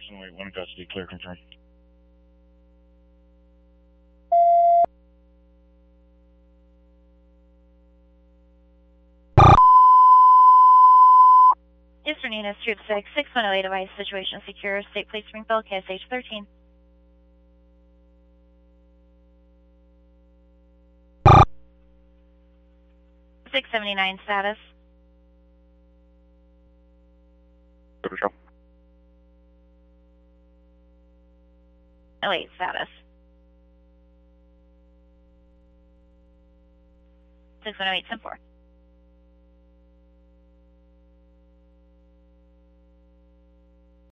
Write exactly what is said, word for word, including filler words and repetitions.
oh eight, one in custody, clear, confirm. Eastern Enos, Troop six, six one oh eight, device situation secure, State Police Springfield, K S H thirteen. six seventy-nine status. Good patrol. oh eight status. six one oh eight, ten four.